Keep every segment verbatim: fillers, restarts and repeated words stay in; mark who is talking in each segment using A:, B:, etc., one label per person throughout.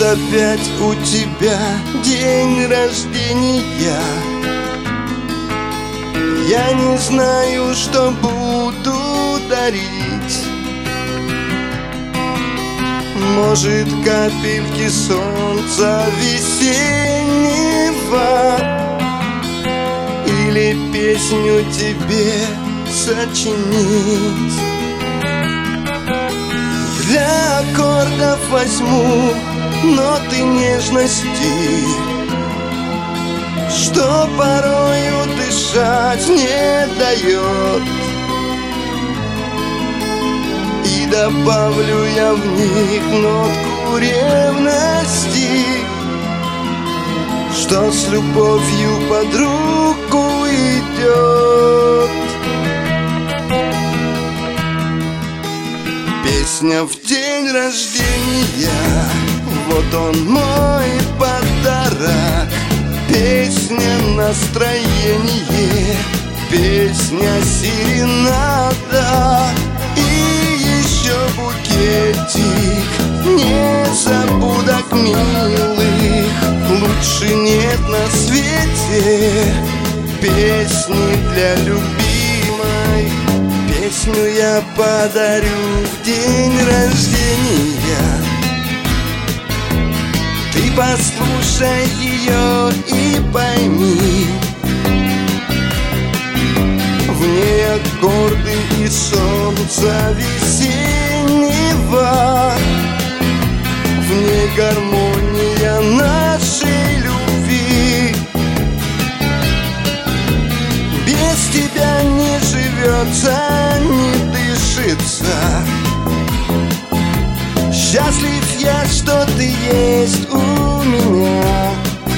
A: Вот опять у тебя день рождения. Я не знаю, что буду дарить. Может, капельки солнца весеннего, или песню тебе сочинить. Для аккордов возьму ноты нежности, что порою дышать не дает. И добавлю я в них нотку ревности, что с любовью под руку идет. Песня в день рождения, вот он мой подарок. Песня настроение, песня серенада. И еще букетик незабудок милых. Лучше нет на свете песни для любимой. Песню я подарю в день рождения. Ты послушай ее и пойми, в ней аккорды и солнца весеннего, в ней гармония нашей любви. Без тебя не живется, не дышится. Счастлив я, что ты есть у меня.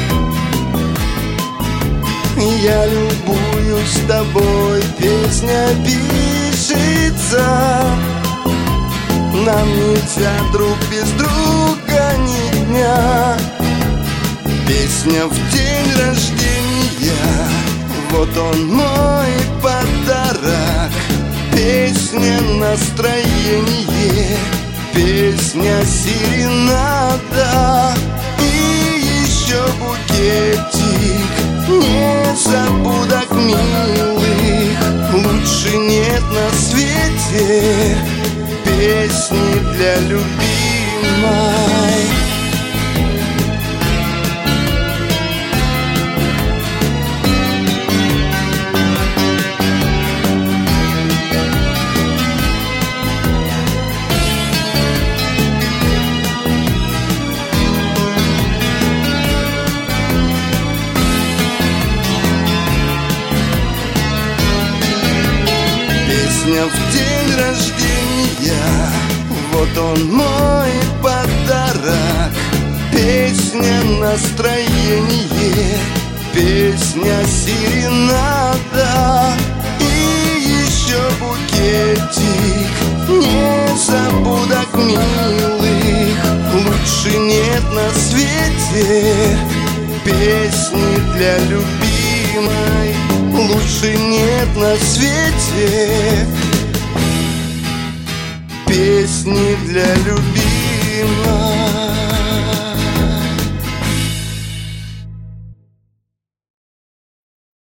A: Я любуюсь тобой, песня пишется. Нам нельзя друг без друга ни дня. Песня в день рождения, вот он мой подарок. Песня настроение, песня серенада. И еще букетик незабудок милых. Лучше нет на свете песни для любимой. Песня в день рождения, вот он мой подарок. Песня настроение, песня серенада. И еще букетик незабудок милых. Лучше нет на свете песни для любимой. Лучше нет на свете песни для любимой.